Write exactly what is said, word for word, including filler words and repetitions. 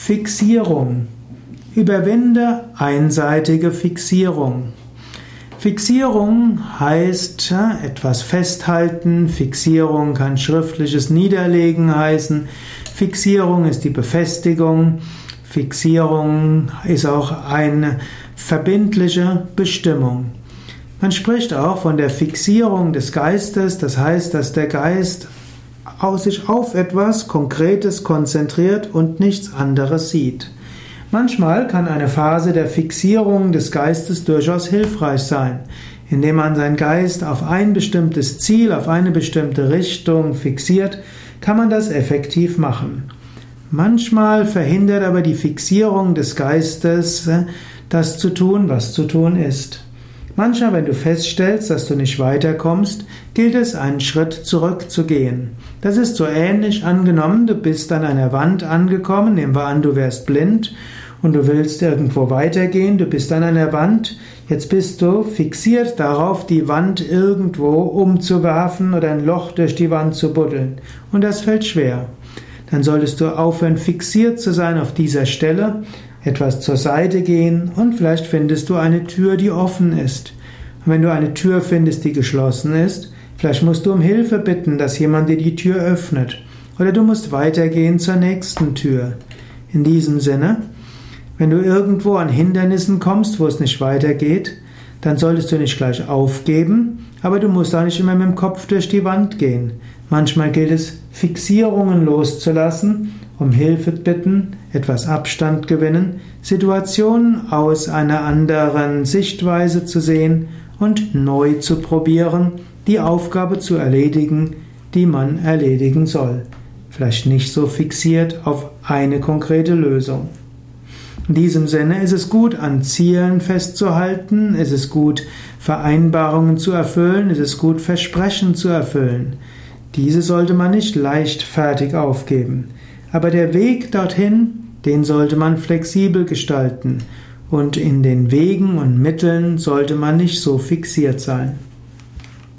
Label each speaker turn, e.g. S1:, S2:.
S1: Fixierung. Überwinde einseitige Fixierung. Fixierung heißt etwas festhalten, Fixierung kann schriftliches Niederlegen heißen, Fixierung ist die Befestigung, Fixierung ist auch eine verbindliche Bestimmung. Man spricht auch von der Fixierung des Geistes, das heißt, dass der Geist sich auf etwas Konkretes konzentriert und nichts anderes sieht. Manchmal kann eine Phase der Fixierung des Geistes durchaus hilfreich sein, indem man seinen Geist auf ein bestimmtes Ziel, auf eine bestimmte Richtung fixiert, kann man das effektiv machen. Manchmal verhindert aber die Fixierung des Geistes, das zu tun, was zu tun ist. Manchmal, wenn du feststellst, dass du nicht weiterkommst, gilt es, einen Schritt zurückzugehen. Das ist so ähnlich angenommen, du bist an einer Wand angekommen, nehmen wir an, du wärst blind und du willst irgendwo weitergehen, du bist an einer Wand, jetzt bist du fixiert darauf, die Wand irgendwo umzuwerfen oder ein Loch durch die Wand zu buddeln. Und das fällt schwer. Dann solltest du aufhören, fixiert zu sein auf dieser Stelle, etwas zur Seite gehen und vielleicht findest du eine Tür, die offen ist. Und wenn du eine Tür findest, die geschlossen ist, vielleicht musst du um Hilfe bitten, dass jemand dir die Tür öffnet. Oder du musst weitergehen zur nächsten Tür. In diesem Sinne, wenn du irgendwo an Hindernissen kommst, wo es nicht weitergeht, dann solltest du nicht gleich aufgeben, aber du musst auch nicht immer mit dem Kopf durch die Wand gehen. Manchmal gilt es, Fixierungen loszulassen, um Hilfe bitten, etwas Abstand gewinnen, Situationen aus einer anderen Sichtweise zu sehen und neu zu probieren, die Aufgabe zu erledigen, die man erledigen soll. Vielleicht nicht so fixiert auf eine konkrete Lösung. In diesem Sinne ist es gut, an Zielen festzuhalten, ist es gut, Vereinbarungen zu erfüllen, ist es gut, Versprechen zu erfüllen. Diese sollte man nicht leichtfertig aufgeben. Aber der Weg dorthin, den sollte man flexibel gestalten. Und in den Wegen und Mitteln sollte man nicht so fixiert sein.